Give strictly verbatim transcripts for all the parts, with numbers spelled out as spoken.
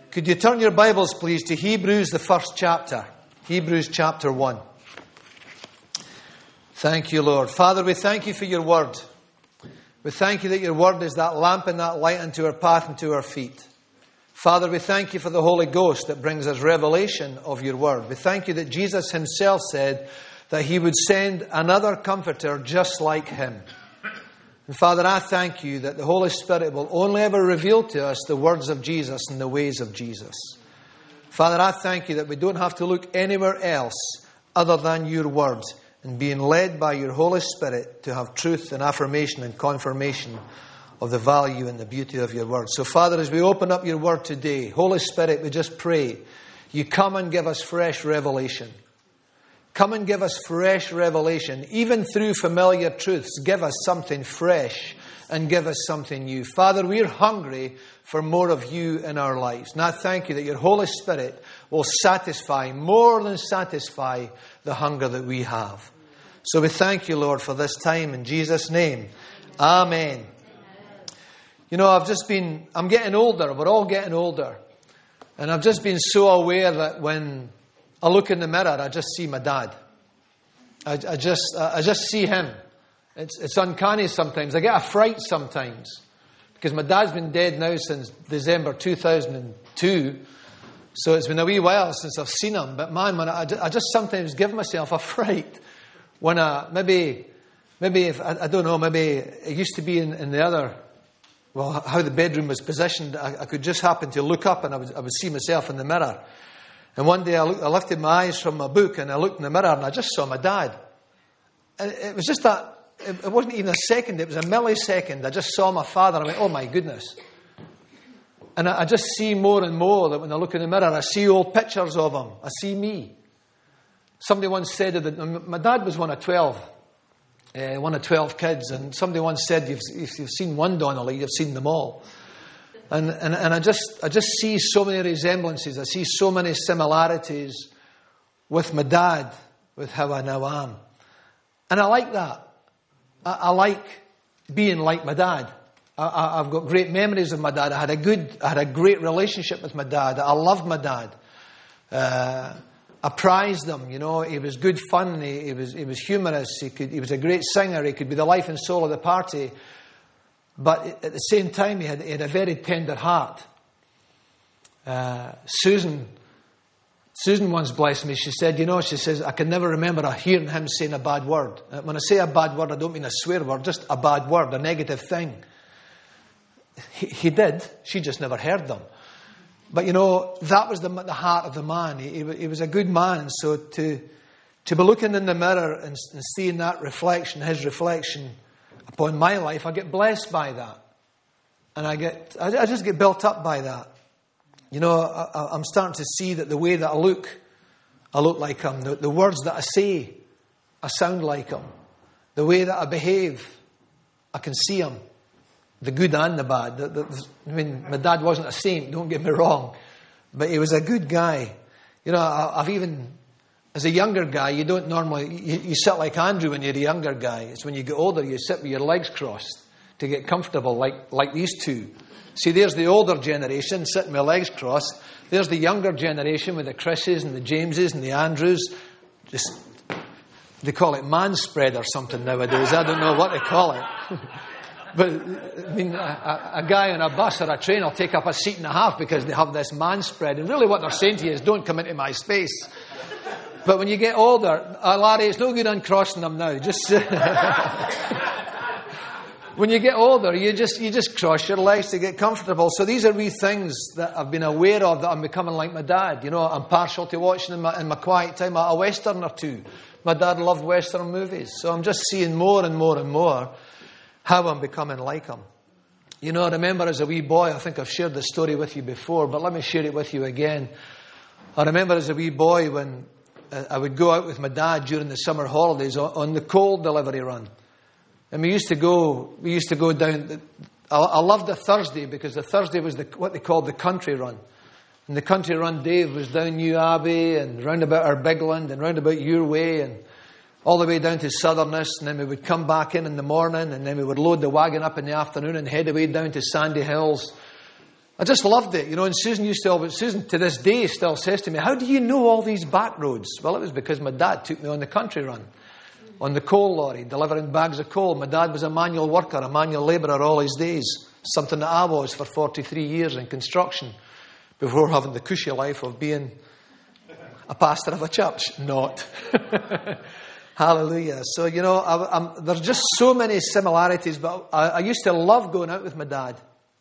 Could you turn your Bibles, please, to Hebrews, the first chapter. Hebrews chapter one. Thank you, Lord. Father, we thank you for your word. We thank you that your word is that lamp and that light unto our path and to our feet. Father, we thank you for the Holy Ghost that brings us revelation of your word. We thank you that Jesus himself said that he would send another comforter just like him. And Father, I thank you that the Holy Spirit will only ever reveal to us the words of Jesus and the ways of Jesus. Father, I thank you that we don't have to look anywhere else other than your word and being led by your Holy Spirit to have truth and affirmation and confirmation of the value and the beauty of your word. So Father, as we open up your word today, Holy Spirit, we just pray you come and give us fresh revelation. Come and give us fresh revelation. Even through familiar truths, give us something fresh and give us something new. Father, we're hungry for more of you in our lives. And I thank you that your Holy Spirit will satisfy, more than satisfy, the hunger that we have. So we thank you, Lord, for this time. In Jesus' name, amen. You know, I've just been, I'm getting older. We're all getting older. And I've just been so aware that when I look in the mirror, I just see my dad. I, I just I just see him. It's, it's uncanny sometimes. I get a fright sometimes. Because my dad's been dead now since December two thousand two. So it's been a wee while since I've seen him. But man, man I, I just sometimes give myself a fright. When I, maybe, maybe if, I, I don't know, maybe it used to be in, in the other, well, how the bedroom was positioned. I, I could just happen to look up and I would, I would see myself in the mirror. And one day I, looked, I lifted my eyes from my book and I looked in the mirror and I just saw my dad. And it was just that, it, it wasn't even a second, it was a millisecond. I just saw my father and I went, oh my goodness. And I, I just see more and more that when I look in the mirror, I see old pictures of him. I see me. Somebody once said that my dad was one of twelve, uh, one of twelve kids. And somebody once said, if, if you've seen one Donnelly, you've seen them all. And, and and I just I just see so many resemblances. I see so many similarities with my dad, with how I now am. And I like that. I, I like being like my dad. I, I, I've got great memories of my dad. I had a good, I had a great relationship with my dad. I loved my dad. Uh, I prized him. You know, he was good fun. He, he was he was humorous. He could he was a great singer. He could be the life and soul of the party. But at the same time, he had, he had a very tender heart. Uh, Susan, Susan once blessed me. She said, you know, she says, I can never remember hearing him saying a bad word. Uh, when I say a bad word, I don't mean a swear word, just a bad word, a negative thing. He, he did. She just never heard them. But, you know, that was the, the heart of the man. He, he, he was a good man. So to, to be looking in the mirror and, and seeing that reflection, his reflection, upon my life, I get blessed by that. And I get, I, I just get built up by that. You know, I, I'm starting to see that the way that I look, I look like him. The, the words that I say, I sound like him. The way that I behave, I can see him. The good and the bad. The, the, I mean, my dad wasn't a saint, don't get me wrong. But he was a good guy. You know, I, I've even... As a younger guy, you don't normally... You, you sit like Andrew when you're a younger guy. It's when you get older, you sit with your legs crossed to get comfortable, like, like these two. See, there's the older generation sitting with legs crossed. There's the younger generation with the Chris's and the Jameses and the Andrews. Just, they call it man spread or something nowadays. I don't know what they call it. But, I mean, a, a guy on a bus or a train will take up a seat and a half because they have this man spread. And really what they're saying to you is, don't come into my space. But when you get older, uh, Larry, it's no good uncrossing them now. Just when you get older, you just you just cross your legs to get comfortable. So these are wee things that I've been aware of, that I'm becoming like my dad. You know, I'm partial to watching in my, in my quiet time a, a Western or two. My dad loved Western movies. So I'm just seeing more and more and more how I'm becoming like him. You know, I remember as a wee boy, I think I've shared this story with you before, but let me share it with you again. I remember as a wee boy when I would go out with my dad during the summer holidays on the coal delivery run. And we used to go, we used to go down, the, I, I loved the Thursday because the Thursday was the, what they called the country run. And the country run, Dave, was down New Abbey and round about our Bigland and round about your way and all the way down to Southerness. And then we would come back in in the morning and then we would load the wagon up in the afternoon and head away down to Sandy Hills. I just loved it. You know, and Susan used to always, Susan to this day still says to me, how do you know all these back roads? Well, it was because my dad took me on the country run, on the coal lorry, delivering bags of coal. My dad was a manual worker, a manual labourer all his days, something that I was for forty-three years in construction, before having the cushy life of being a pastor of a church. Not. Hallelujah. So, you know, I, I'm, there's just so many similarities, but I, I used to love going out with my dad.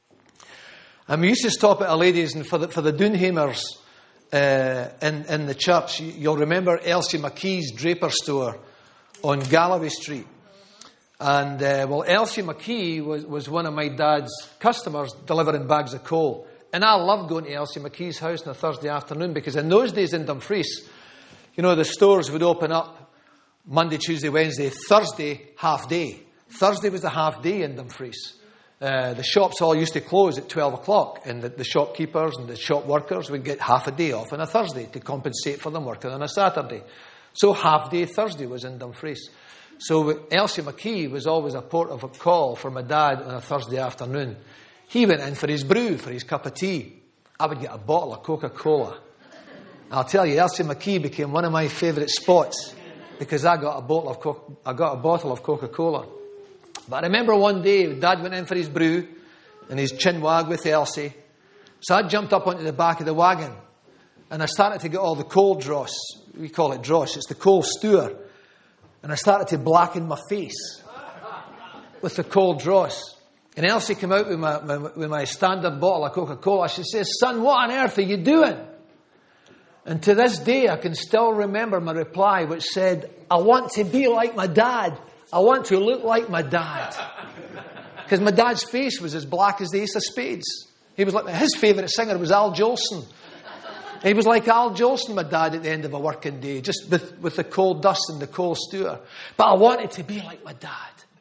And we used to stop at a ladies, and for the, for the Dunhamers uh, in, in the church, you'll remember Elsie McKee's draper store on Galloway Street. And, uh, well, Elsie McKee was, was one of my dad's customers delivering bags of coal. And I loved going to Elsie McKee's house on a Thursday afternoon, because in those days in Dumfries, you know, the stores would open up Monday, Tuesday, Wednesday, Thursday, half day. Thursday was the half day in Dumfries. Uh, the shops all used to close at twelve o'clock, and the, the shopkeepers and the shop workers would get half a day off on a Thursday to compensate for them working on a Saturday. So half day Thursday was in Dumfries. So Elsie McKee was always a port of a call for my dad on a Thursday afternoon. He went in for his brew, for his cup of tea. I would get a bottle of Coca-Cola. I'll tell you, Elsie McKee became one of my favourite spots because I got a bottle of Co- I got a bottle of Coca-Cola. But I remember one day, Dad went in for his brew and his chin wag with Elsie. So I jumped up onto the back of the wagon and I started to get all the coal dross. We call it dross. It's the coal stewer. And I started to blacken my face with the coal dross. And Elsie came out with my, my, with my standard bottle of Coca-Cola. She says, son, what on earth are you doing? And to this day, I can still remember my reply, which said, I want to be like my dad. I want to look like my dad. Because my dad's face was as black as the ace of spades. He was like, his favourite singer was Al Jolson. He was like Al Jolson, my dad, at the end of a working day, just with, with the coal dust and the coal stewer. But I wanted to be like my dad.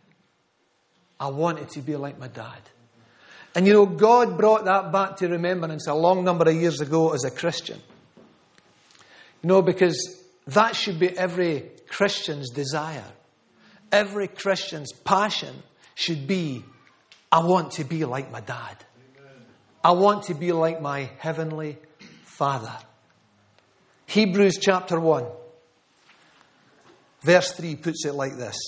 I wanted to be like my dad. And you know, God brought that back to remembrance a long number of years ago as a Christian. You know, because that should be every Christian's desire. Every Christian's passion should be, I want to be like my dad. Amen. I want to be like my heavenly Father. Hebrews chapter one, verse three puts it like this.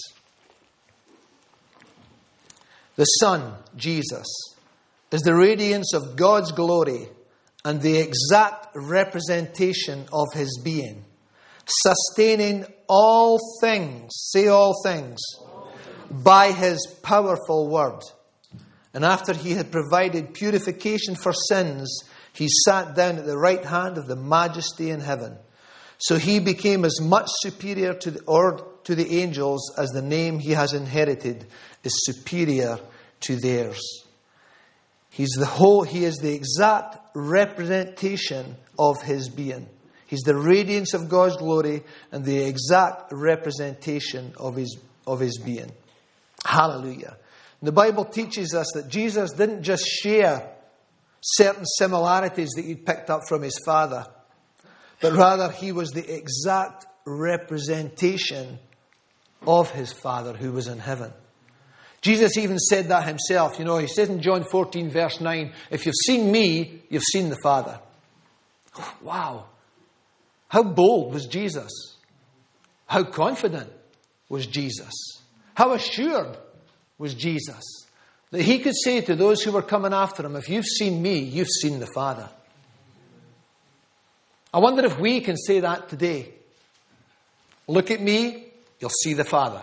The Son, Jesus, is the radiance of God's glory and the exact representation of His being, sustaining all things, say all things, by His powerful word. And after He had provided purification for sins, He sat down at the right hand of the Majesty in heaven. So He became as much superior to the, or to the angels as the name He has inherited is superior to theirs. He's the whole, He is the exact representation of His being. He's the radiance of God's glory and the exact representation of His, of His being. Hallelujah. And the Bible teaches us that Jesus didn't just share certain similarities that He'd picked up from His Father, but rather He was the exact representation of His Father who was in heaven. Jesus even said that Himself. You know, He says in John fourteen verse nine, if you've seen me, you've seen the Father. Oh, wow. How bold was Jesus? How confident was Jesus? How assured was Jesus that He could say to those who were coming after Him, if you've seen me, you've seen the Father. I wonder if we can say that today. Look at me, you'll see the Father.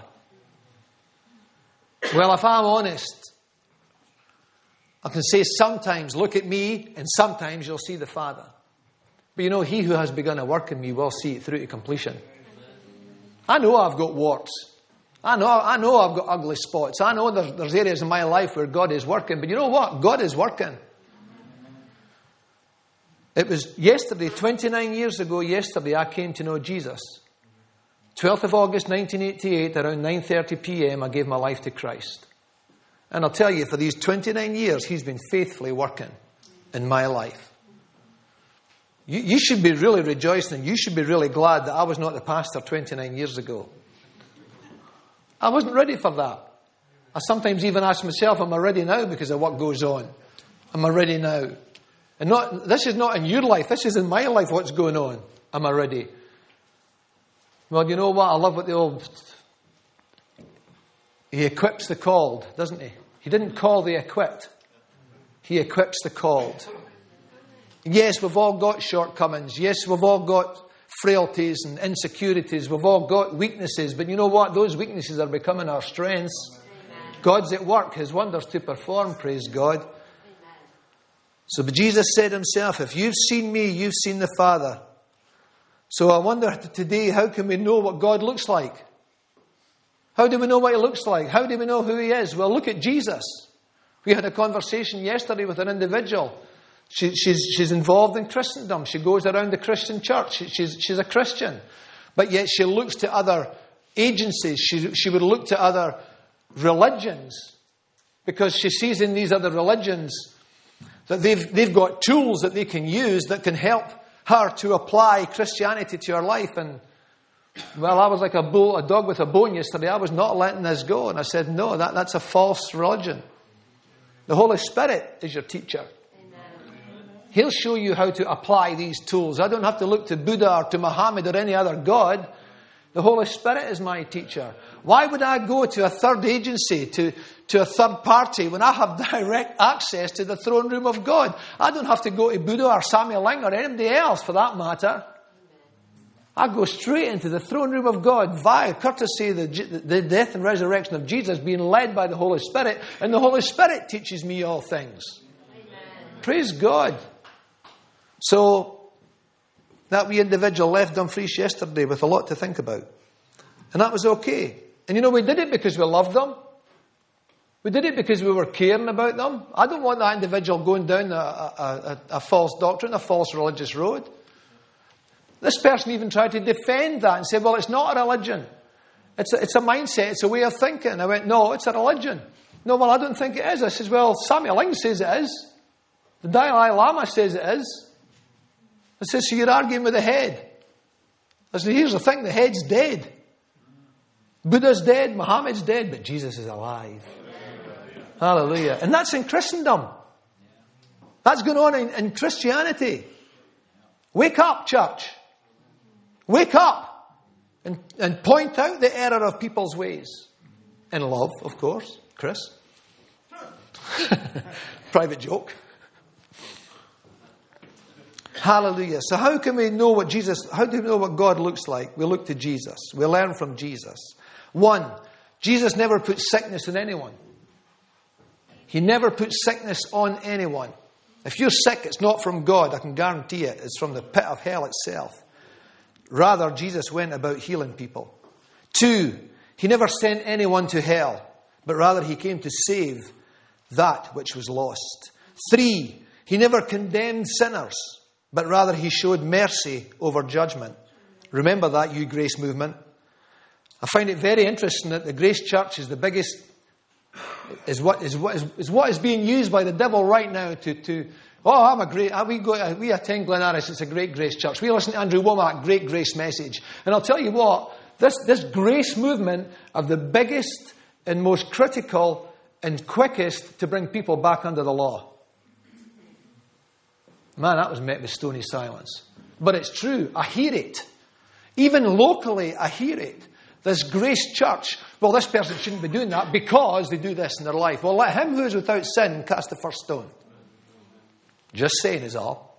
Well, if I'm honest, I can say sometimes, look at me, and sometimes you'll see the Father. But you know, He who has begun a work in me will see it through to completion. I know I've got warts. I know, I know I've got ugly spots. I know there's, there's areas in my life where God is working. But you know what? God is working. It was yesterday, twenty-nine years ago yesterday, I came to know Jesus. twelfth of August nineteen eighty-eight, around nine thirty p.m, I gave my life to Christ. And I'll tell you, for these twenty-nine years, He's been faithfully working in my life. You, you should be really rejoicing. You should be really glad that I was not the pastor twenty-nine years ago. I wasn't ready for that. I sometimes even ask myself, am I ready now because of what goes on? Am I ready now? And not, this is not in your life. This is in my life what's going on. Am I ready? Well, you know what? I love what the old... He equips the called, doesn't he? He didn't call the equipped. He equips the called. Yes, we've all got shortcomings. Yes, we've all got frailties and insecurities. We've all got weaknesses. But you know what? Those weaknesses are becoming our strengths. Amen. God's at work. His wonders to perform. Praise God. Amen. So but Jesus said himself, if you've seen me, you've seen the Father. So I wonder today, how can we know what God looks like? How do we know what he looks like? How do we know who he is? Well, look at Jesus. We had a conversation yesterday with an individual. She, she's, she's involved in Christendom. She goes around the Christian church. She, she's, she's a Christian. But yet she looks to other agencies. She, she would look to other religions. Because she sees in these other religions that they've, they've got tools that they can use that can help her to apply Christianity to her life. And, well, I was like a, bull, a dog with a bone yesterday. I was not letting this go. And I said, no, that, that's a false religion. The Holy Spirit is your teacher. He'll show you how to apply these tools. I don't have to look to Buddha or to Muhammad or any other God. The Holy Spirit is my teacher. Why would I go to a third agency, to, to a third party, when I have direct access to the throne room of God? I don't have to go to Buddha or Samuel Ling or anybody else for that matter. I go straight into the throne room of God via courtesy of the, the death and resurrection of Jesus, being led by the Holy Spirit. And the Holy Spirit teaches me all things. Amen. Praise God. So, that wee individual left Dumfries yesterday with a lot to think about. And that was okay. And you know, we did it because we loved them. We did it because we were caring about them. I don't want that individual going down a, a, a, a false doctrine, a false religious road. This person even tried to defend that and said, well, it's not a religion. It's a, it's a mindset. It's a way of thinking. And I went, no, it's a religion. No, well, I don't think it is. I says, well, Samuel Ling says it is. The Dalai Lama says it is. I said, so you're arguing with the head. I said, here's the thing, the head's dead. Buddha's dead, Muhammad's dead, but Jesus is alive. Amen. Hallelujah. And that's in Christendom. That's going on in, in Christianity. Wake up, church. Wake up. And, and point out the error of people's ways. In love, of course. Chris? Private joke. Hallelujah. So how can we know what Jesus, how do we know what God looks like? We look to Jesus. We learn from Jesus. One, Jesus never put sickness on anyone. He never put sickness on anyone. If you're sick, it's not from God. I can guarantee it. It's from the pit of hell itself. Rather, Jesus went about healing people. Two, he never sent anyone to hell, but rather he came to save that which was lost. Three, he never condemned sinners, but rather he showed mercy over judgment. Remember that, you Grace movement. I find it very interesting that the Grace Church is the biggest, is what is what is, is what is being used by the devil right now to, to oh, I'm a great, we go, we attend Glen Aris, it's a great Grace Church. We listen to Andrew Womack, great Grace message. And I'll tell you what, this, this Grace movement are the biggest and most critical and quickest to bring people back under the law. Man, that was met with stony silence. But it's true. I hear it. Even locally, I hear it. This Grace Church, well, this person shouldn't be doing that because they do this in their life. Well, let him who is without sin cast the first stone. Just saying is all.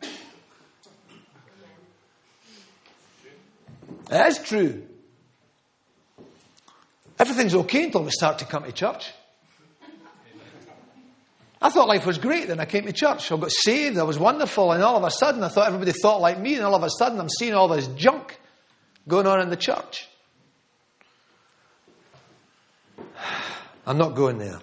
It is true. Everything's okay until we start to come to church. I thought life was great. Then I came to church. I got saved. I was wonderful. And all of a sudden, I thought everybody thought like me. And all of a sudden, I'm seeing all this junk going on in the church. I'm not going there.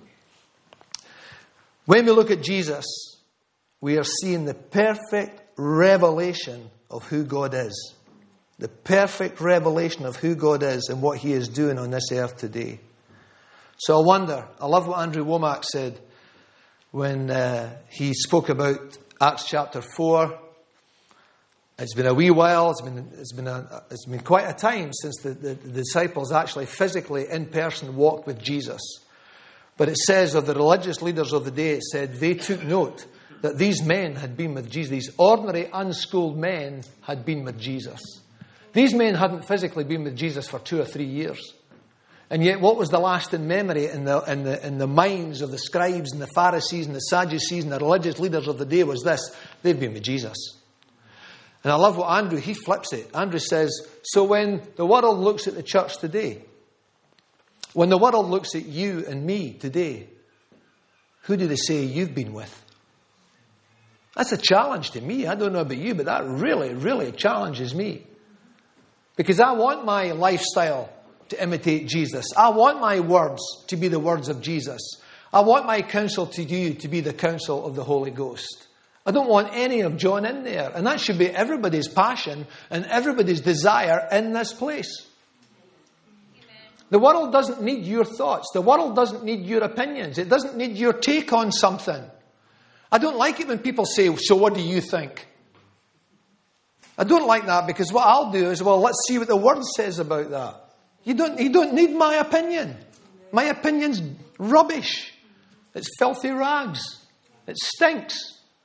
When we look at Jesus, we are seeing the perfect revelation of who God is. The perfect revelation of who God is and what he is doing on this earth today. So I wonder, I love what Andrew Womack said when uh, he spoke about Acts chapter four. It's been a wee while, it's been, it's been, a, it's been quite a time since the, the, the disciples actually physically in person walked with Jesus. But it says of the religious leaders of the day, it said they took note that these men had been with Jesus. These ordinary, unschooled men had been with Jesus. These men hadn't physically been with Jesus for two or three years. And yet what was the lasting memory in the, in the, in the minds of the scribes and the Pharisees and the Sadducees and the religious leaders of the day was this: they've been with Jesus. And I love what Andrew, he flips it. Andrew says, so when the world looks at the church today, when the world looks at you and me today, who do they say you've been with? That's a challenge to me. I don't know about you, but that really, really challenges me. Because I want my lifestyle to imitate Jesus. I want my words to be the words of Jesus. I want my counsel to you to be the counsel of the Holy Ghost. I don't want any of John in there. And that should be everybody's passion and everybody's desire in this place. The world doesn't need your thoughts. The world doesn't need your opinions. It doesn't need your take on something. I don't like it when people say, so what do you think? I don't like that, because what I'll do is, well, let's see what the Word says about that. You don't, you don't need my opinion. My opinion's rubbish. It's filthy rags. It stinks.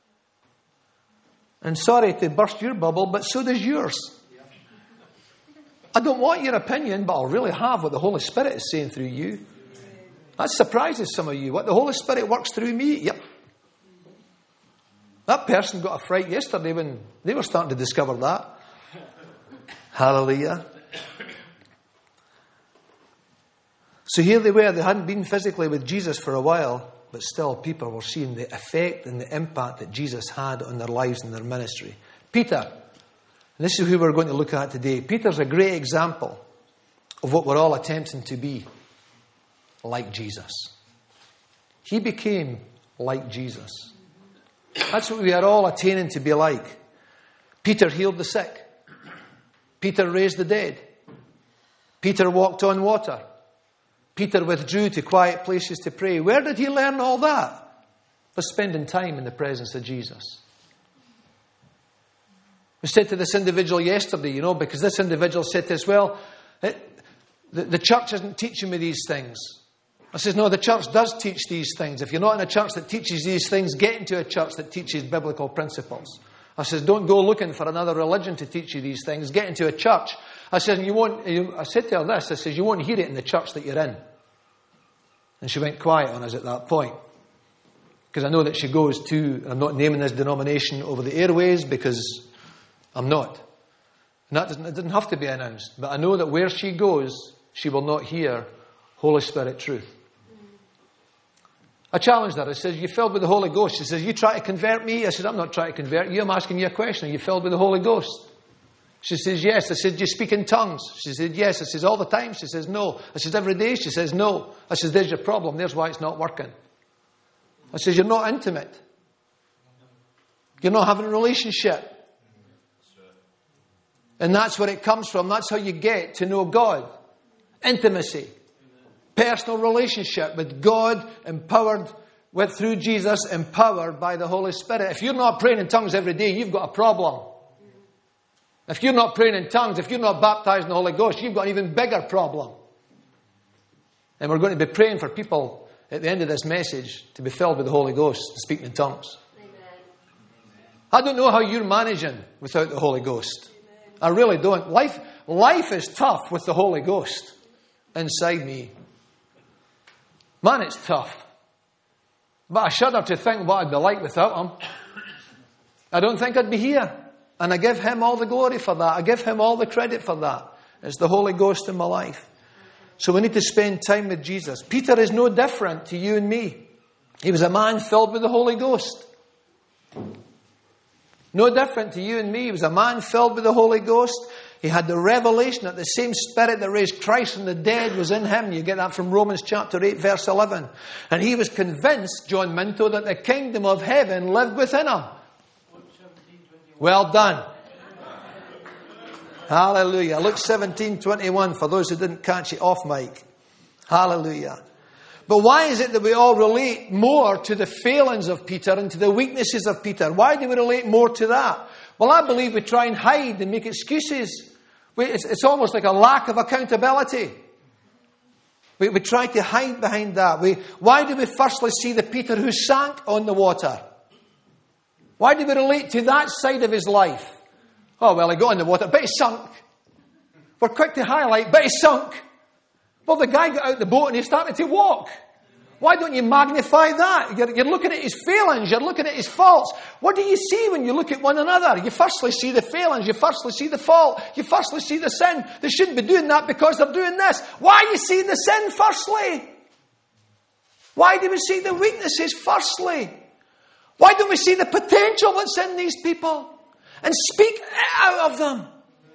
And sorry to burst your bubble, but so does yours. I don't want your opinion, but I'll really have what the Holy Spirit is saying through you. That surprises some of you. What the Holy Spirit works through me, yep. That person got a fright yesterday when they were starting to discover that. Hallelujah. So here they were. They hadn't been physically with Jesus for a while, but still people were seeing the effect and the impact that Jesus had on their lives and their ministry. Peter, and this is who we're going to look at today. Peter's a great example of what we're all attempting to be, like Jesus. He became like Jesus. That's what we are all attaining to be like. Peter healed the sick. Peter raised the dead. Peter walked on water. Peter withdrew to quiet places to pray. Where did he learn all that? By spending time in the presence of Jesus. We said to this individual yesterday, you know, because this individual said to us, well, it, the, the church isn't teaching me these things. I says, no, the church does teach these things. If you're not in a church that teaches these things, get into a church that teaches biblical principles. I says, don't go looking for another religion to teach you these things. Get into a church. I said, you won't, you, I said to her this, I says, you won't hear it in the church that you're in. And she went quiet on us at that point. Because I know that she goes to, I'm not naming this denomination over the airways because I'm not. And that doesn't, it doesn't have to be announced. But I know that where she goes, she will not hear Holy Spirit truth. I challenged her. I said, you filled with the Holy Ghost? She says, you try to convert me? I said, I'm not trying to convert you. I'm asking you a question. Are you filled with the Holy Ghost? She says, yes. I said, do you speak in tongues? She said, yes. I says, all the time? She says, no. I says, every day? She says, no. I says, there's your problem. There's why it's not working. I says, you're not intimate. You're not having a relationship. And that's where it comes from. That's how you get to know God. Intimacy. Personal relationship with God, empowered with through Jesus, empowered by the Holy Spirit. If you're not praying in tongues every day, you've got a problem. If you're not praying in tongues, if you're not baptized in the Holy Ghost, you've got an even bigger problem. And we're going to be praying for people at the end of this message to be filled with the Holy Ghost and speaking in tongues. Amen. I don't know how you're managing without the Holy Ghost. Amen. I really don't. Life, life is tough with the Holy Ghost inside me. Man, it's tough. But I shudder to think what I'd be like without Him. I don't think I'd be here. And I give Him all the glory for that. I give Him all the credit for that. It's the Holy Ghost in my life. So we need to spend time with Jesus. Peter is no different to you and me. He was a man filled with the Holy Ghost. No different to you and me. He was a man filled with the Holy Ghost. He had the revelation that the same Spirit that raised Christ from the dead was in him. You get that from Romans chapter eight, verse eleven. And he was convinced, John Minto, that the kingdom of heaven lived within him. Well done. Hallelujah. Luke seventeen twenty-one, for those who didn't catch it off mic. Hallelujah. But why is it that we all relate more to the failings of Peter and to the weaknesses of Peter? Why do we relate more to that? Well, I believe we try and hide and make excuses. We, it's, it's almost like a lack of accountability. We, we try to hide behind that. We, why do we firstly see the Peter who sank on the water? Why do we relate to that side of his life? Oh, well, he got in the water, but he sunk. We're quick to highlight, but he sunk. Well, the guy got out the boat and he started to walk. Why don't you magnify that? You're, you're looking at his failings. You're looking at his faults. What do you see when you look at one another? You firstly see the failings. You firstly see the fault. You firstly see the sin. They shouldn't be doing that because they're doing this. Why you see the sin firstly? Why do we see the weaknesses firstly? Why don't we see the potential that's in these people and speak out of them?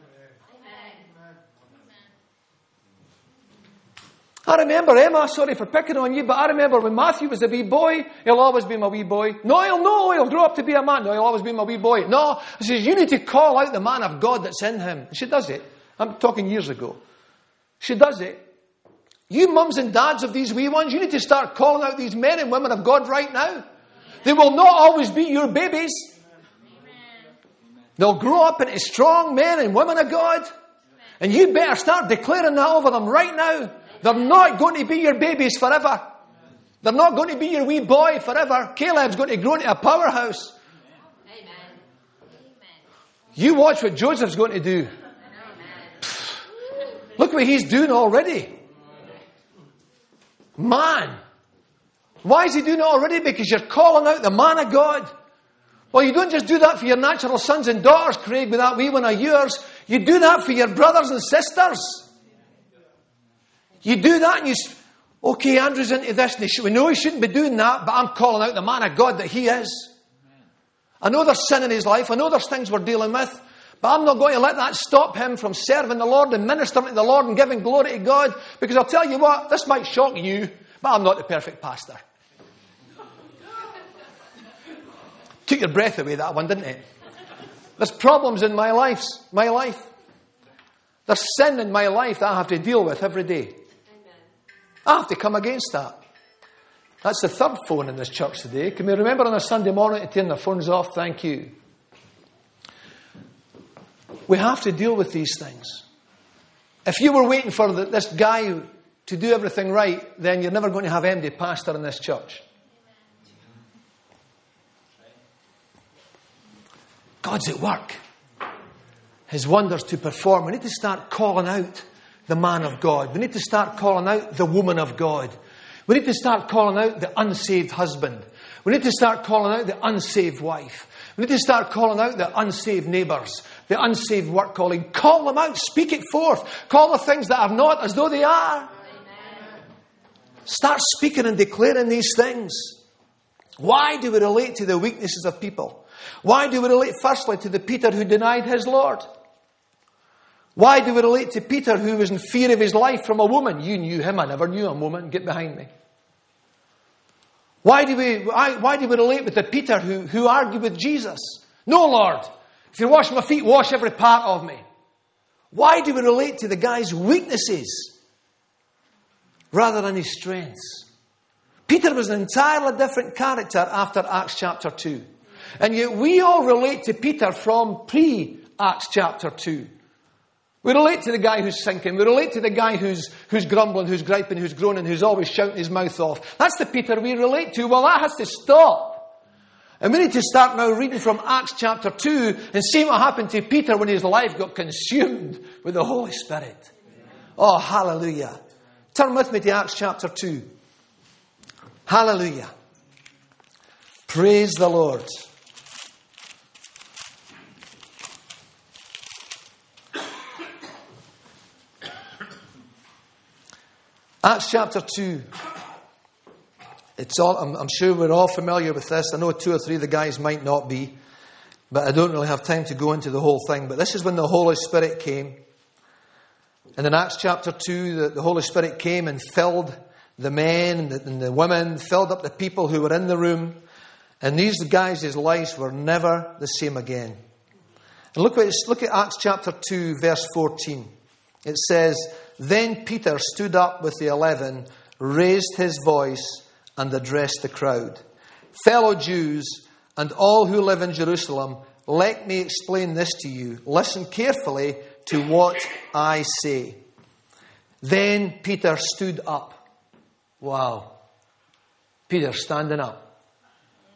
I remember, Emma, sorry for picking on you, but I remember when Matthew was a wee boy, he'll always be my wee boy. No, he'll no, he'll grow up to be a man. No, he'll always be my wee boy. No, I says, you need to call out the man of God that's in him. She does it. I'm talking years ago. She does it. You mums and dads of these wee ones, you need to start calling out these men and women of God right now. They will not always be your babies. They'll grow up into strong men and women of God. And you better start declaring that over them right now. They're not going to be your babies forever. They're not going to be your wee boy forever. Caleb's going to grow into a powerhouse. Amen. You watch what Joseph's going to do. Pfft. Look what he's doing already. Man. Why is he doing it already? Because you're calling out the man of God. Well, you don't just do that for your natural sons and daughters, Craig, with that wee one of yours. You do that for your brothers and sisters. You do that and you... Okay, Andrew's into this. And he, we know he shouldn't be doing that, but I'm calling out the man of God that he is. I know there's sin in his life. I know there's things we're dealing with. But I'm not going to let that stop him from serving the Lord and ministering to the Lord and giving glory to God. Because I'll tell you what, this might shock you, but I'm not the perfect pastor. Took your breath away, that one, didn't it? There's problems in my life. My life. There's sin in my life that I have to deal with every day. I have to come against that. That's the third phone in this church today. Can we remember on a Sunday morning to turn the phones off? Thank you. We have to deal with these things. If you were waiting for the, this guy to do everything right, then you're never going to have M D pastor in this church. God's at work. His wonders to perform. We need to start calling out the man of God. We need to start calling out the woman of God. We need to start calling out the unsaved husband. We need to start calling out the unsaved wife. We need to start calling out the unsaved neighbours, the unsaved work colleague. Call them out. Speak it forth. Call the things that are not as though they are. Amen. Start speaking and declaring these things. Why do we relate to the weaknesses of people? Why do we relate firstly to the Peter who denied his Lord? Why do we relate to Peter who was in fear of his life from a woman? You knew him, I never knew a woman. Get behind me. Why do we why, why do we relate with the Peter who, who argued with Jesus? No, Lord. If you wash my feet, wash every part of me. Why do we relate to the guy's weaknesses rather than his strengths? Peter was an entirely different character after Acts chapter two. And yet we all relate to Peter from pre-Acts chapter two. We relate to the guy who's sinking. We relate to the guy who's who's grumbling, who's griping, who's groaning, who's always shouting his mouth off. That's the Peter we relate to. Well, that has to stop. And we need to start now reading from Acts chapter two and see what happened to Peter when his life got consumed with the Holy Spirit. Oh, hallelujah. Turn with me to Acts chapter two. Hallelujah. Praise the Lord. Acts chapter two. It's all, I'm, I'm sure we're all familiar with this. I know two or three of the guys might not be, but I don't really have time to go into the whole thing. But this is when the Holy Spirit came. And in Acts chapter two, the, the Holy Spirit came and filled the men and the, and the women, filled up the people who were in the room. And these guys' lives were never the same again. And look, what, look at Acts chapter two, verse fourteen. It says, "Then Peter stood up with the eleven, raised his voice, and addressed the crowd. 'Fellow Jews, and all who live in Jerusalem, let me explain this to you. Listen carefully to what I say.' Then Peter stood up." Wow. Peter standing up.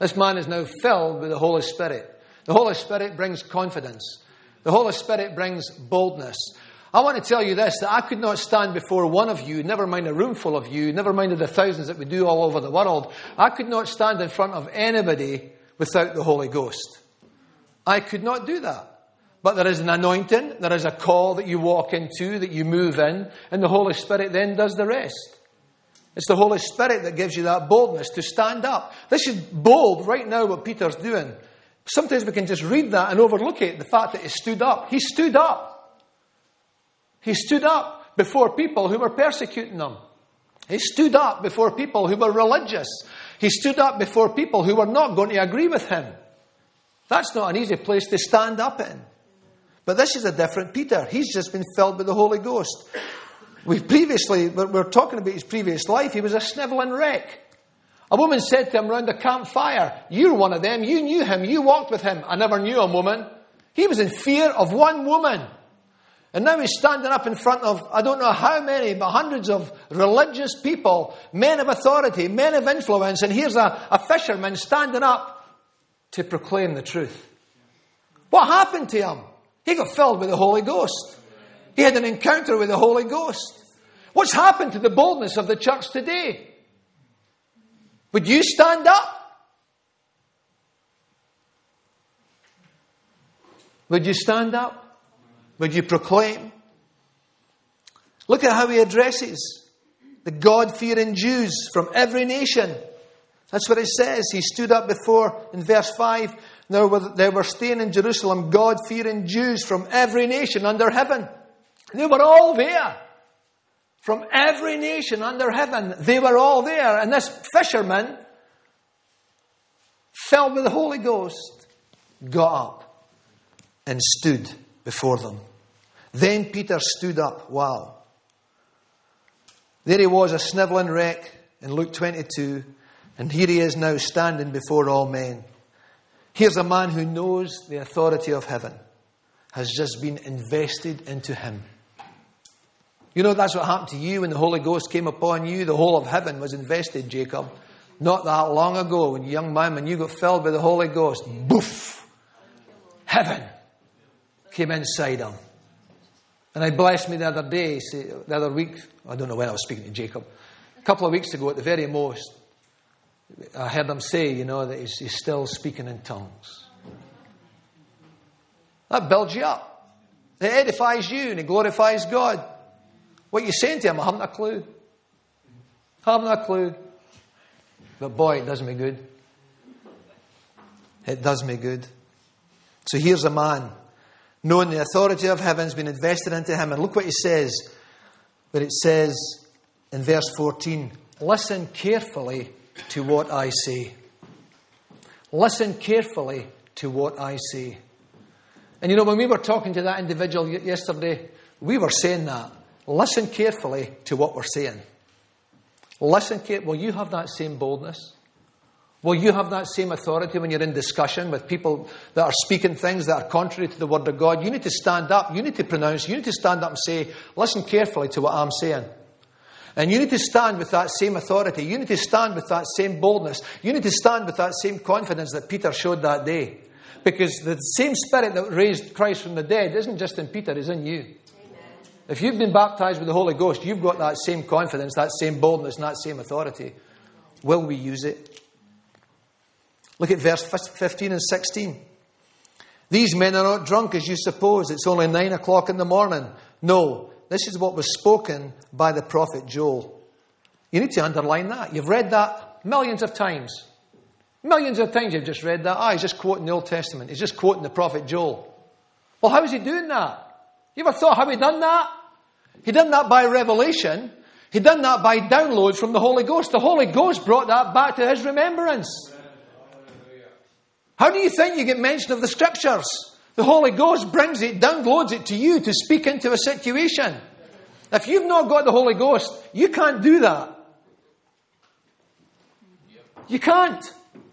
This man is now filled with the Holy Spirit. The Holy Spirit brings confidence. The Holy Spirit brings boldness. I want to tell you this, that I could not stand before one of you, never mind a room full of you, never mind the thousands that we do all over the world. I could not stand in front of anybody without the Holy Ghost. I could not do that. But there is an anointing, there is a call that you walk into, that you move in, and the Holy Spirit then does the rest. It's the Holy Spirit that gives you that boldness to stand up. This is bold right now what Peter's doing. Sometimes we can just read that and overlook it, the fact that he stood up. He stood up. He stood up before people who were persecuting him. He stood up before people who were religious. He stood up before people who were not going to agree with him. That's not an easy place to stand up in. But this is a different Peter. He's just been filled with the Holy Ghost. We previously, we're talking about his previous life. He was a snivelling wreck. A woman said to him round the campfire, "You're one of them. You knew him. You walked with him." "I never knew him, woman." He was in fear of one woman. And now he's standing up in front of, I don't know how many, but hundreds of religious people, men of authority, men of influence. And here's a, a fisherman standing up to proclaim the truth. What happened to him? He got filled with the Holy Ghost. He had an encounter with the Holy Ghost. What's happened to the boldness of the church today? Would you stand up? Would you stand up? Would you proclaim? Look at how he addresses the God-fearing Jews from every nation. That's what it says. He stood up before, in verse five, there were, there were staying in Jerusalem God-fearing Jews from every nation under heaven. They were all there. From every nation under heaven, they were all there. And this fisherman, filled with the Holy Ghost, got up and stood before them. Then Peter stood up. Wow. There he was, a snivelling wreck in Luke twenty-two. And here he is now standing before all men. Here's a man who knows the authority of heaven has just been invested into him. You know, that's what happened to you when the Holy Ghost came upon you. The whole of heaven was invested, Jacob. Not that long ago, when you young man, when you got filled with the Holy Ghost, boof, heaven came inside him. And I blessed me the other day, the other week, I don't know when I was speaking to Jacob, a couple of weeks ago at the very most, I heard him say, you know, that he's, he's still speaking in tongues. That builds you up. It edifies you and it glorifies God. What you're saying to him, I haven't a clue. I haven't a clue. But boy, it does me good. It does me good. So here's a man, knowing the authority of heaven has been invested into him. And look what he says. But it says in verse fourteen, listen carefully to what I say. Listen carefully to what I say. And you know, when we were talking to that individual yesterday, we were saying that. Listen carefully to what we're saying. Listen carefully. Will you have that same boldness? Will you have that same authority when you're in discussion with people that are speaking things that are contrary to the Word of God? You need to stand up. You need to pronounce. You need to stand up and say, listen carefully to what I'm saying. And you need to stand with that same authority. You need to stand with that same boldness. You need to stand with that same confidence that Peter showed that day. Because the same Spirit that raised Christ from the dead isn't just in Peter, it's in you. If you've been baptized with the Holy Ghost, you've got that same confidence, that same boldness, and that same authority. Will we use it? Look at verse fifteen and sixteen. These men are not drunk as you suppose. It's only nine o'clock in the morning. No, this is what was spoken by the prophet Joel. You need to underline that. You've read that millions of times. Millions of times you've just read that. Ah, he's just quoting the Old Testament. He's just quoting the prophet Joel. Well, how is he doing that? You ever thought how he done that? He done that by revelation. He done that by download from the Holy Ghost. The Holy Ghost brought that back to his remembrance. How do you think you get mention of the Scriptures? The Holy Ghost brings it, downloads it to you to speak into a situation. If you've not got the Holy Ghost, you can't do that. You can't.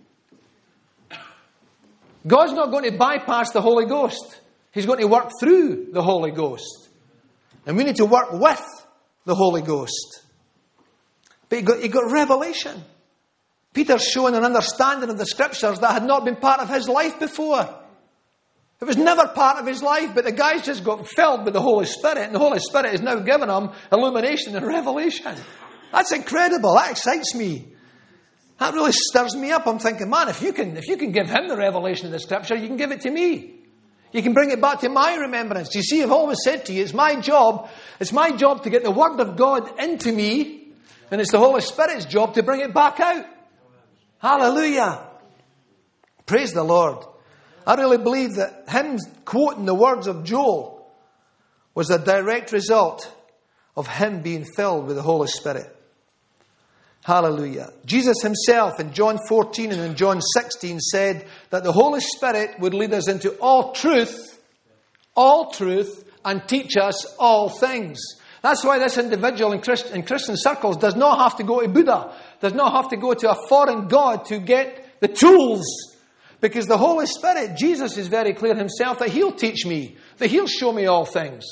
God's not going to bypass the Holy Ghost. He's going to work through the Holy Ghost. And we need to work with the Holy Ghost. But he got, he got revelation. Peter's showing an understanding of the Scriptures that had not been part of his life before. It was never part of his life, but the guy's just got filled with the Holy Spirit, and the Holy Spirit has now given him illumination and revelation. That's incredible. That excites me. That really stirs me up. I'm thinking, man, if you can, if you can give him the revelation of the Scripture, you can give it to me. You can bring it back to my remembrance. You see, I've always said to you, it's my job, it's my job to get the Word of God into me, and it's the Holy Spirit's job to bring it back out. Hallelujah. Praise the Lord. I really believe that him quoting the words of Joel was a direct result of him being filled with the Holy Spirit. Hallelujah. Jesus himself in John fourteen and in John sixteen said that the Holy Spirit would lead us into all truth, all truth, and teach us all things. That's why this individual in, Christ, in Christian circles does not have to go to Buddha, does not have to go to a foreign god to get the tools. Because the Holy Spirit, Jesus is very clear himself that he'll teach me, that he'll show me all things.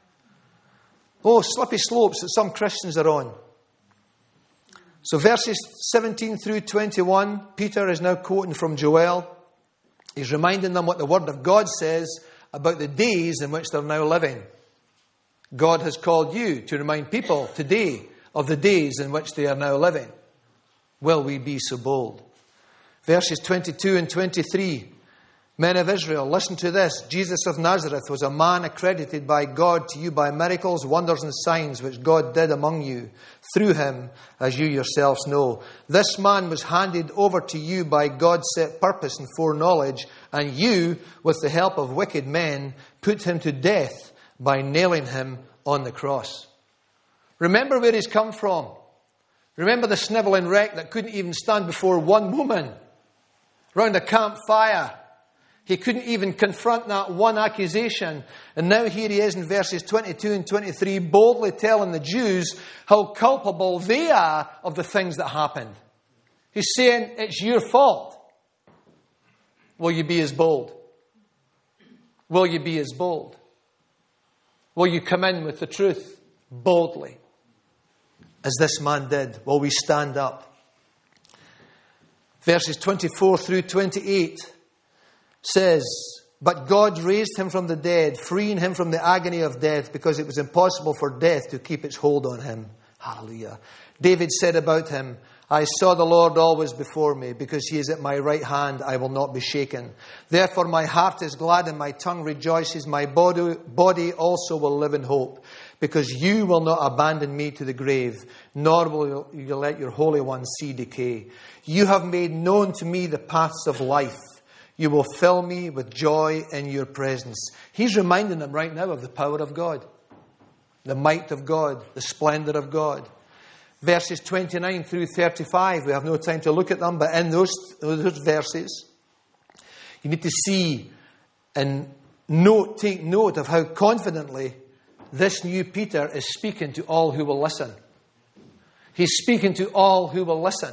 Oh, slippy slopes that some Christians are on. So verses seventeen through twenty-one, Peter is now quoting from Joel. He's reminding them what the Word of God says about the days in which they're now living. God has called you to remind people today of the days in which they are now living. Will we be so bold? Verses twenty-two and twenty-three. Men of Israel, listen to this. Jesus of Nazareth was a man accredited by God to you by miracles, wonders and signs which God did among you through him, as you yourselves know. This man was handed over to you by God's set purpose and foreknowledge, and you, with the help of wicked men, put him to death by nailing him on the cross. Remember where he's come from. Remember the snivelling wreck that couldn't even stand before one woman round a campfire. He couldn't even confront that one accusation. And now here he is in verses twenty-two and twenty-three, boldly telling the Jews how culpable they are of the things that happened. He's saying, it's your fault. Will you be as bold? Will you be as bold? Will you come in with the truth boldly? As this man did. Will we stand up? Verses twenty-four through twenty-eight says, but God raised him from the dead, freeing him from the agony of death, because it was impossible for death to keep its hold on him. Hallelujah. David said about him, I saw the Lord always before me, because he is at my right hand, I will not be shaken. Therefore my heart is glad and my tongue rejoices. My body, body also will live in hope, because you will not abandon me to the grave, nor will you let your Holy One see decay. You have made known to me the paths of life. You will fill me with joy in your presence. He's reminding them right now of the power of God, the might of God, the splendor of God. Verses twenty-nine through thirty-five, we have no time to look at them, but in those, those verses, you need to see and note, take note of how confidently this new Peter is speaking to all who will listen. He's speaking to all who will listen.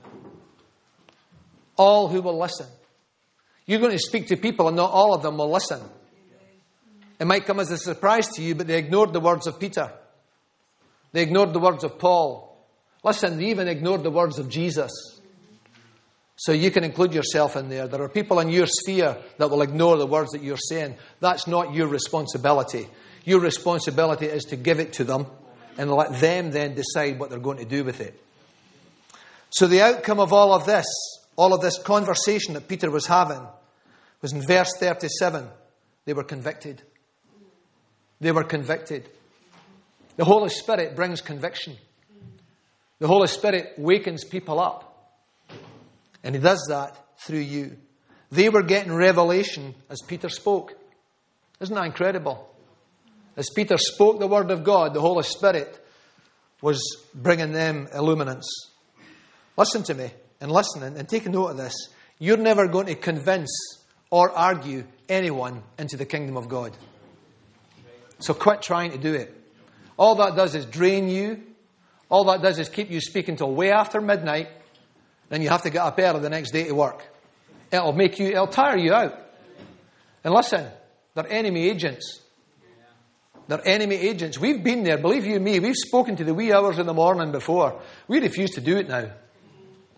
All who will listen. You're going to speak to people and not all of them will listen. It might come as a surprise to you, but they ignored the words of Peter. They ignored the words of Paul. Listen, they even ignored the words of Jesus. So you can include yourself in there. There are people in your sphere that will ignore the words that you're saying. That's not your responsibility. Your responsibility is to give it to them and let them then decide what they're going to do with it. So the outcome of all of this, all of this conversation that Peter was having, was in verse thirty-seven. They were convicted. They were convicted. The Holy Spirit brings conviction. The Holy Spirit wakens people up. And He does that through you. They were getting revelation as Peter spoke. Isn't that incredible? As Peter spoke the word of God, the Holy Spirit was bringing them illuminance. Listen to me, and listen, and take a note of this. You're never going to convince or argue anyone into the kingdom of God. So quit trying to do it. All that does is drain you. All that does is keep you speaking till way after midnight. Then you have to get up early the next day to work. It'll make you, it'll tire you out. And listen, they're enemy agents. They're enemy agents. We've been there, believe you me, we've spoken to the wee hours in the morning before. We refuse to do it now.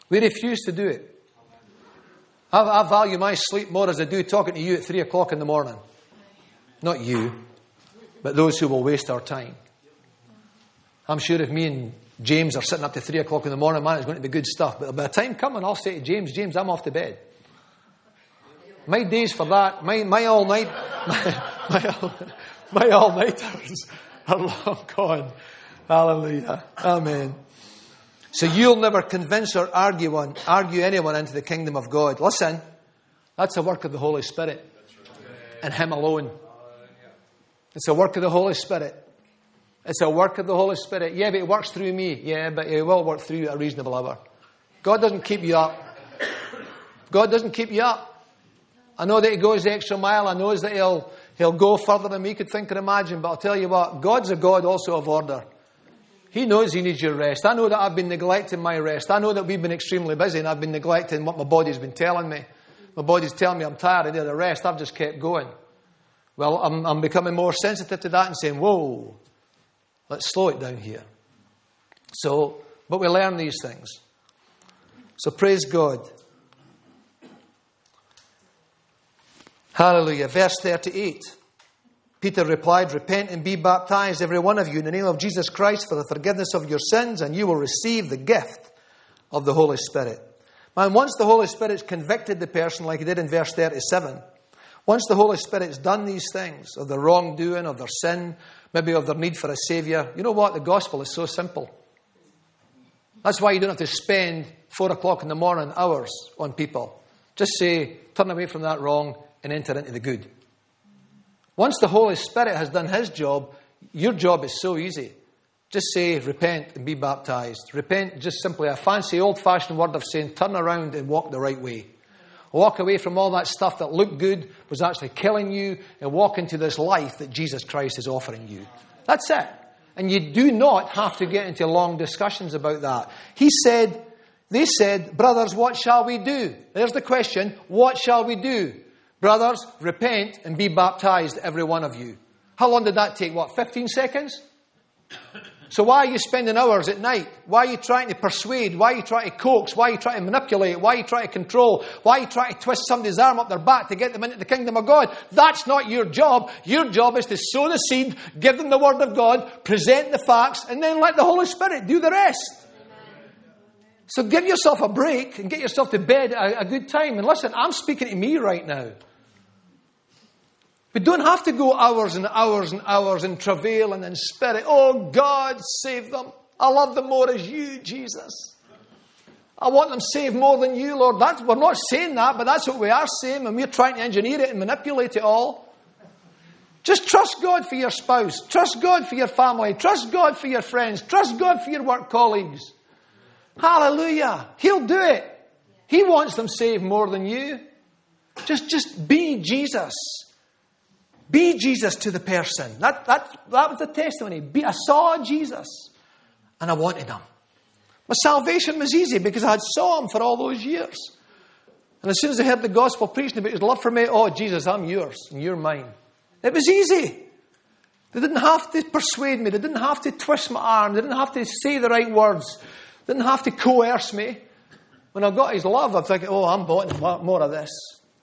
We refuse to do it. I, I value my sleep more as I do talking to you at three o'clock in the morning. Not you, but those who will waste our time. I'm sure if me and James are sitting up to three o'clock in the morning, man, it's going to be good stuff. But by the time coming, I'll say to James, James, I'm off to bed. My days for that, my, my all night, my, my, all, my all nighters are long gone. Hallelujah. Amen. So you'll never convince or argue one, argue anyone into the kingdom of God. Listen, that's a work of the Holy Spirit and Him alone. It's a work of the Holy Spirit. It's a work of the Holy Spirit. Yeah, but it works through me. Yeah, but it will work through you at a reasonable hour. God doesn't keep you up. God doesn't keep you up. I know that He goes the extra mile. I know that He'll, he'll go further than we could think or imagine. But I'll tell you what, God's a God also of order. He knows He needs your rest. I know that I've been neglecting my rest. I know that we've been extremely busy and I've been neglecting what my body's been telling me. My body's telling me I'm tired, I need a rest. I've just kept going. Well, I'm, I'm becoming more sensitive to that and saying, whoa, let's slow it down here. So, but we learn these things. So praise God. Hallelujah. Verse thirty-eight. Peter replied, repent and be baptized, every one of you, in the name of Jesus Christ for the forgiveness of your sins, and you will receive the gift of the Holy Spirit. Man, once the Holy Spirit's convicted the person, like He did in verse thirty-seven, once the Holy Spirit's done these things, of their wrongdoing, of their sin, maybe of their need for a Saviour, you know what? The gospel is so simple. That's why you don't have to spend four o'clock in the morning hours on people. Just say, turn away from that wrong and enter into the good. Once the Holy Spirit has done His job, your job is so easy. Just say, repent and be baptized. Repent, just simply a fancy old-fashioned word of saying, turn around and walk the right way. Walk away from all that stuff that looked good, was actually killing you, and walk into this life that Jesus Christ is offering you. That's it. And you do not have to get into long discussions about that. He said, they said, brothers, what shall we do? There's the question, what shall we do? Brothers, repent and be baptized, every one of you. How long did that take? What, fifteen seconds? So why are you spending hours at night? Why are you trying to persuade? Why are you trying to coax? Why are you trying to manipulate? Why are you trying to control? Why are you trying to twist somebody's arm up their back to get them into the kingdom of God? That's not your job. Your job is to sow the seed, give them the word of God, present the facts, and then let the Holy Spirit do the rest. So give yourself a break and get yourself to bed at a good time. And listen, I'm speaking to me right now. We don't have to go hours and hours and hours in travail and in spirit. Oh, God, save them. I love them more as you, Jesus. I want them saved more than you, Lord. That's, we're not saying that, but that's what we are saying, and we're trying to engineer it and manipulate it all. Just trust God for your spouse. Trust God for your family. Trust God for your friends. Trust God for your work colleagues. Hallelujah. He'll do it. He wants them saved more than you. Just, just be Jesus. Be Jesus to the person. That, that, that was the testimony. Be, I saw Jesus and I wanted Him. My salvation was easy because I had saw Him for all those years. And as soon as I heard the gospel preaching about His love for me, oh, Jesus, I'm yours and you're mine. It was easy. They didn't have to persuade me. They didn't have to twist my arm. They didn't have to say the right words. They didn't have to coerce me. When I got His love, I'm thinking, oh, I'm wanting more of this.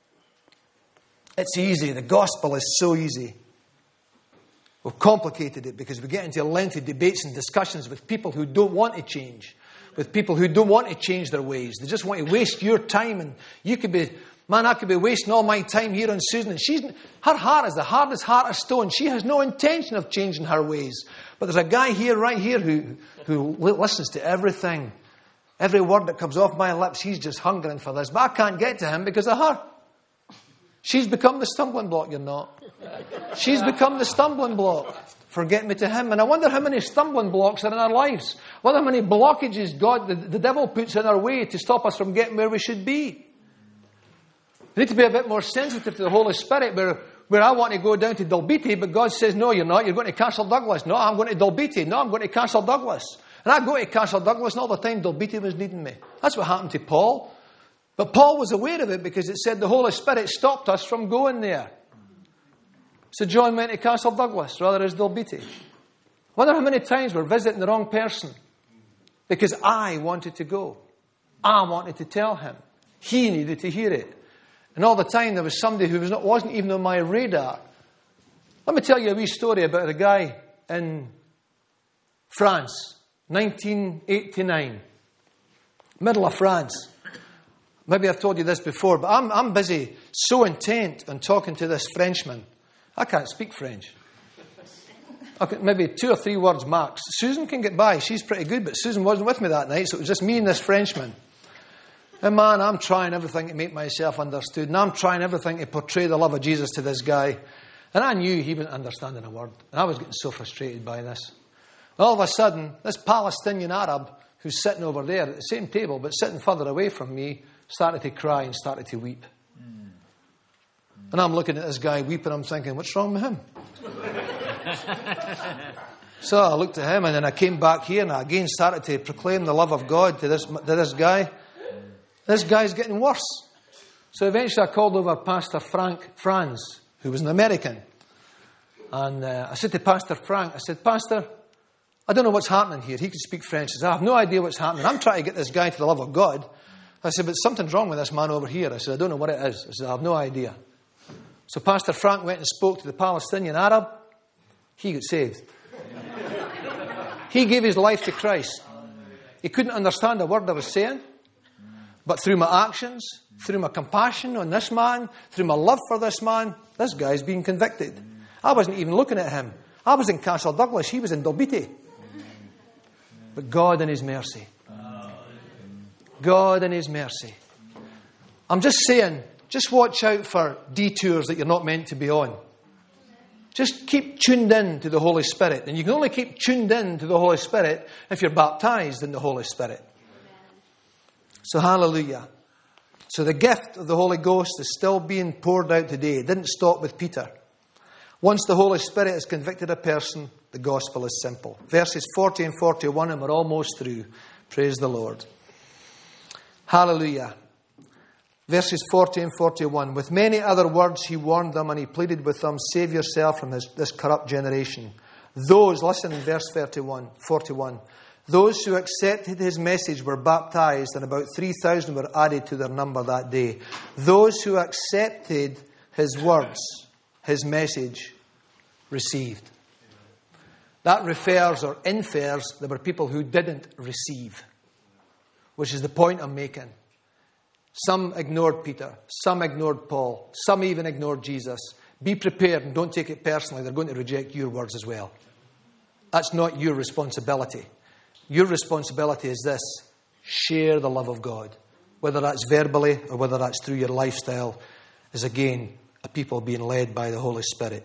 It's easy. The gospel is so easy. We've complicated it because we get into lengthy debates and discussions with people who don't want to change. With people who don't want to change their ways. They just want to waste your time. And you could be, man, I could be wasting all my time here on Susan. And she's, her heart is the hardest heart of stone. She has no intention of changing her ways. But there's a guy here, right here, who, who listens to everything. Every word that comes off my lips, he's just hungering for this. But I can't get to him because of her. She's become the stumbling block, you're not. She's become the stumbling block for getting me to Him. And I wonder how many stumbling blocks are in our lives. I wonder how many blockages God, the, the devil puts in our way to stop us from getting where we should be. We need to be a bit more sensitive to the Holy Spirit where, where I want to go down to Dalbeattie, but God says, no, you're not. You're going to Castle Douglas. No, I'm going to Dalbeattie. No, I'm going to Castle Douglas. And I go to Castle Douglas and all the time Dalbeattie was needing me. That's what happened to Paul. But Paul was aware of it because it said the Holy Spirit stopped us from going there. So John went to Castle Douglas rather than Dalbeattie. I wonder how many times we're visiting the wrong person because I wanted to go. I wanted to tell him. He needed to hear it. And all the time there was somebody who was not, wasn't even on my radar. Let me tell you a wee story about a guy in France, nineteen eighty-nine. Middle of France. Maybe I've told you this before, but I'm, I'm busy, so intent on talking to this Frenchman. I can't speak French. Okay, maybe two or three words max. Susan can get by. She's pretty good, but Susan wasn't with me that night, so it was just me and this Frenchman. And man, I'm trying everything to make myself understood, and I'm trying everything to portray the love of Jesus to this guy. And I knew he wasn't understanding a word. And I was getting so frustrated by this. All of a sudden, this Palestinian Arab who's sitting over there at the same table, but sitting further away from me, started to cry and started to weep. Mm. And I'm looking at this guy weeping, I'm thinking, what's wrong with him? So I looked at him, and then I came back here, and I again started to proclaim the love of God to this, to this guy. This guy's getting worse. So eventually I called over Pastor Frank Franz, who was an American. And uh, I said to Pastor Frank, I said, Pastor, I don't know what's happening here. He could speak French. He said, I have no idea what's happening. I'm trying to get this guy to the love of God. I said, but something's wrong with this man over here. I said, I don't know what it is. I said, I have no idea. So Pastor Frank went and spoke to the Palestinian Arab. He got saved. He gave his life to Christ. He couldn't understand a word I was saying. But through my actions, through my compassion on this man, through my love for this man, this guy's being convicted. I wasn't even looking at him. I was in Castle Douglas. He was in Dalbeattie. But God in His mercy. God in His mercy. I'm just saying, just watch out for detours that you're not meant to be on. Just keep tuned in to the Holy Spirit. And you can only keep tuned in to the Holy Spirit if you're baptized in the Holy Spirit. So hallelujah. So the gift of the Holy Ghost is still being poured out today. It didn't stop with Peter. Once the Holy Spirit has convicted a person, the gospel is simple. Verses forty and forty-one, and we're almost through. Praise the Lord. Hallelujah. Verses forty and forty-one. With many other words he warned them, and he pleaded with them, save yourself from this, this corrupt generation. Those, listen in verse thirty-one, forty-one. Those who accepted his message were baptized, and about three thousand were added to their number that day. Those who accepted his words, his message, received. That refers or infers there were people who didn't receive, which is the point I'm making. Some ignored Peter. Some ignored Paul. Some even ignored Jesus. Be prepared and don't take it personally. They're going to reject your words as well. That's not your responsibility. Your responsibility is this. Share the love of God. Whether that's verbally or whether that's through your lifestyle, is again a people being led by the Holy Spirit.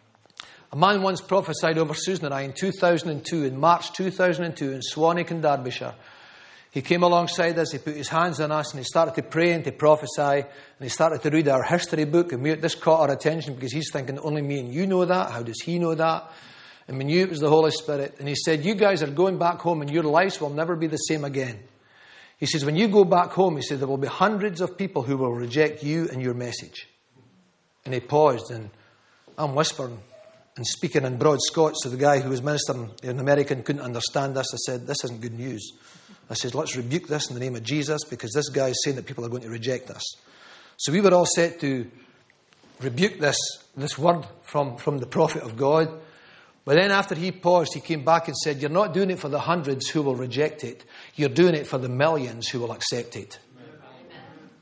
A man once prophesied over Susan and I in two thousand two, in March two thousand two, in Swanwick in Derbyshire. He came alongside us, he put his hands on us, and he started to pray and to prophesy, and he started to read our history book, and we, this caught our attention because he's thinking, only me and you know that, how does he know that? And we knew it was the Holy Spirit. And he said, you guys are going back home and your lives will never be the same again. He says, when you go back home, he said, there will be hundreds of people who will reject you and your message. And he paused, and I'm whispering and speaking in broad Scots to the guy who was ministering, an American, couldn't understand this. I said, this isn't good news. I said, let's rebuke this in the name of Jesus, because this guy is saying that people are going to reject us. So we were all set to rebuke this, this word from, from the prophet of God. But then after he paused, he came back and said, you're not doing it for the hundreds who will reject it. You're doing it for the millions who will accept it. Amen.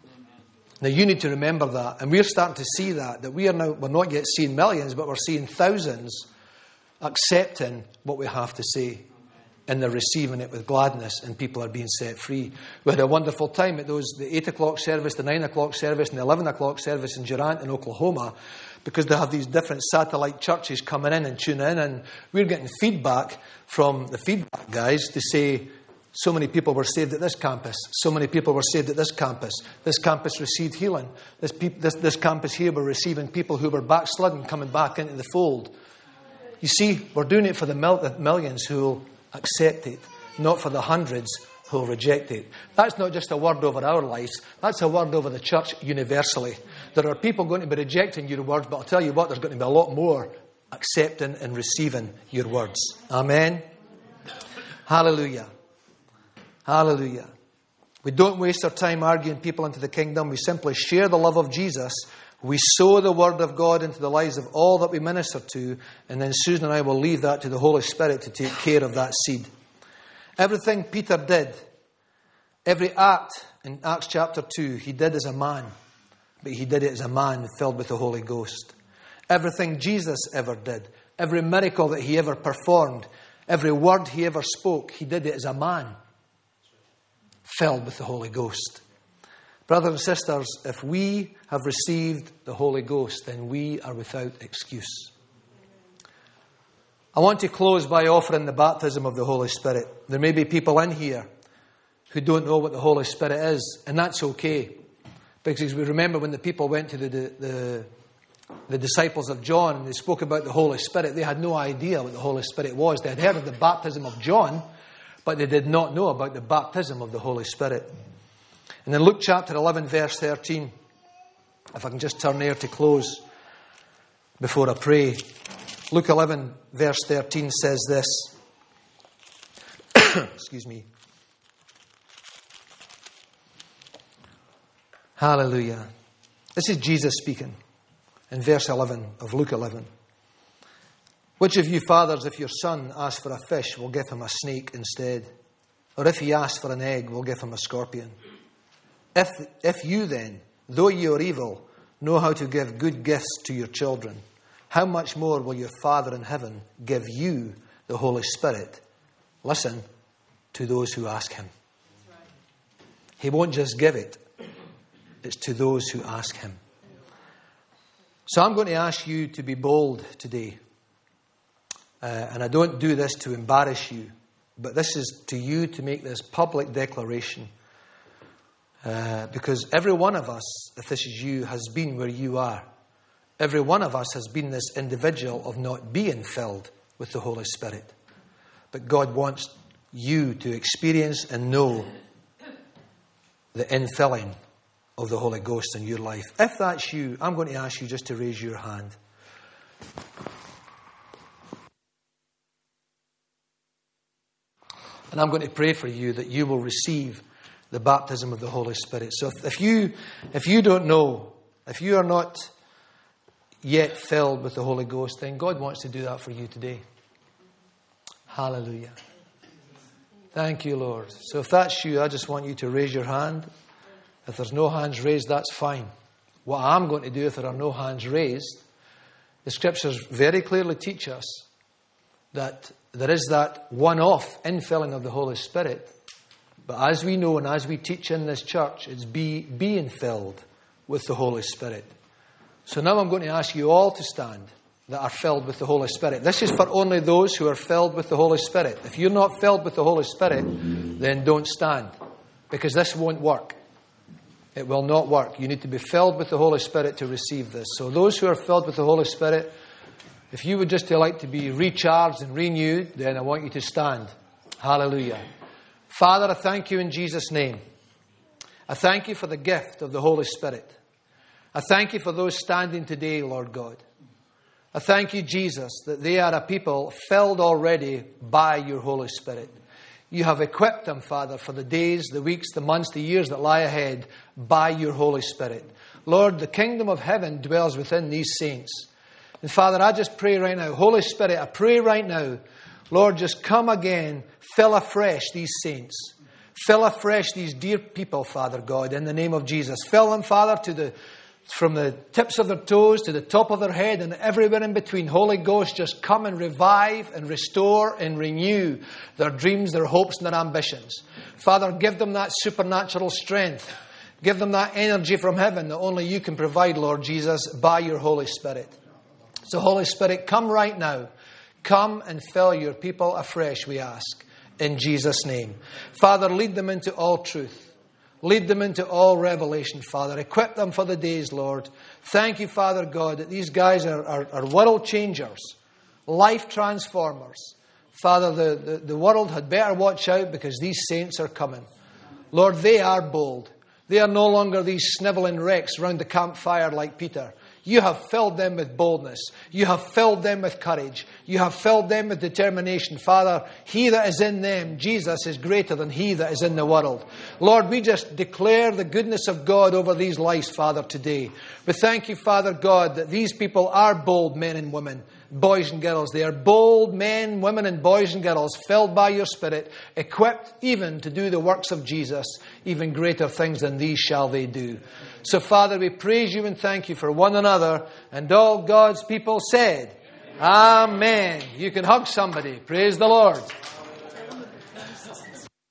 Now you need to remember that. And we're starting to see that, that we are now, we're not yet seeing millions, but we're seeing thousands accepting what we have to say. And they're receiving it with gladness, and people are being set free. We had a wonderful time at those, the eight o'clock service, the nine o'clock service, and the eleven o'clock service in Durant in Oklahoma, because they have these different satellite churches coming in and tuning in, and we're getting feedback from the feedback guys to say, so many people were saved at this campus, so many people were saved at this campus, this campus received healing, this, pe- this, this campus here were receiving people who were backslidden coming back into the fold. You see, we're doing it for the, mil- the millions who will accept it, not for the hundreds who will reject it. That's not just a word over our lives, that's a word over the church universally. There are people going to be rejecting your words, but I'll tell you what, there's going to be a lot more accepting and receiving your words. Amen? Hallelujah. Hallelujah. We don't waste our time arguing people into the kingdom. We simply share the love of Jesus. We sow the word of God into the lives of all that we minister to, and then Susan and I will leave that to the Holy Spirit to take care of that seed. Everything Peter did, every act in Acts chapter two, he did as a man, but he did it as a man filled with the Holy Ghost. Everything Jesus ever did, every miracle that he ever performed, every word he ever spoke, he did it as a man filled with the Holy Ghost. Brothers and sisters, if we have received the Holy Ghost, then we are without excuse. I want to close by offering the baptism of the Holy Spirit. There may be people in here who don't know what the Holy Spirit is, and that's okay. Because we remember when the people went to the, the, the disciples of John and they spoke about the Holy Spirit, they had no idea what the Holy Spirit was. They had heard of the baptism of John, but they did not know about the baptism of the Holy Spirit. And then Luke chapter eleven, verse thirteen, if I can just turn there to close before I pray. Luke eleven, verse thirteen says this. Excuse me. Hallelujah. This is Jesus speaking in verse eleven of Luke eleven. Which of you fathers, if your son asks for a fish, will give him a snake instead? Or if he asks for an egg, will give him a scorpion? If, if you then, though you are evil, know how to give good gifts to your children, how much more will your Father in heaven give you the Holy Spirit? Listen, to those who ask him. He won't just give it. It's to those who ask him. So I'm going to ask you to be bold today. Uh, and I don't do this to embarrass you, but this is to you to make this public declaration. Uh, because every one of us, if this is you, has been where you are. Every one of us has been this individual of not being filled with the Holy Spirit. But God wants you to experience and know the infilling of the Holy Ghost in your life. If that's you, I'm going to ask you just to raise your hand. And I'm going to pray for you that you will receive the baptism of the Holy Spirit. So if, if you if you don't know, if you are not yet filled with the Holy Ghost, then God wants to do that for you today. Hallelujah. Thank you, Lord. So if that's you, I just want you to raise your hand. If there's no hands raised, that's fine. What I'm going to do if there are no hands raised, the Scriptures very clearly teach us that there is that one-off infilling of the Holy Spirit. But as we know and as we teach in this church, it's be, being filled with the Holy Spirit. So now I'm going to ask you all to stand that are filled with the Holy Spirit. This is for only those who are filled with the Holy Spirit. If you're not filled with the Holy Spirit, then don't stand. Because this won't work. It will not work. You need to be filled with the Holy Spirit to receive this. So those who are filled with the Holy Spirit, if you would just like to be recharged and renewed, then I want you to stand. Hallelujah. Father, I thank you in Jesus' name. I thank you for the gift of the Holy Spirit. I thank you for those standing today, Lord God. I thank you, Jesus, that they are a people filled already by your Holy Spirit. You have equipped them, Father, for the days, the weeks, the months, the years that lie ahead by your Holy Spirit. Lord, the kingdom of heaven dwells within these saints. And Father, I just pray right now, Holy Spirit, I pray right now, Lord, just come again, fill afresh these saints. Fill afresh these dear people, Father God, in the name of Jesus. Fill them, Father, to the from the tips of their toes to the top of their head and everywhere in between. Holy Ghost, just come and revive and restore and renew their dreams, their hopes and their ambitions. Father, give them that supernatural strength. Give them that energy from heaven that only you can provide, Lord Jesus, by your Holy Spirit. So Holy Spirit, come right now. Come and fill your people afresh, we ask, in Jesus' name. Father, lead them into all truth. Lead them into all revelation, Father. Equip them for the days, Lord. Thank you, Father God, that these guys are, are, are world changers, life transformers. Father, the, the, the world had better watch out because these saints are coming. Lord, they are bold. They are no longer these snivelling wrecks round the campfire like Peter. You have filled them with boldness. You have filled them with courage. You have filled them with determination. Father, he that is in them, Jesus, is greater than he that is in the world. Lord, we just declare the goodness of God over these lives, Father, today. We thank you, Father God, that these people are bold men and women, boys and girls. They are bold men, women and boys and girls, filled by your Spirit, equipped even to do the works of Jesus. Even greater things than these shall they do. So, Father, we praise you and thank you for one another. And all God's people said, Amen. You can hug somebody. Praise the Lord.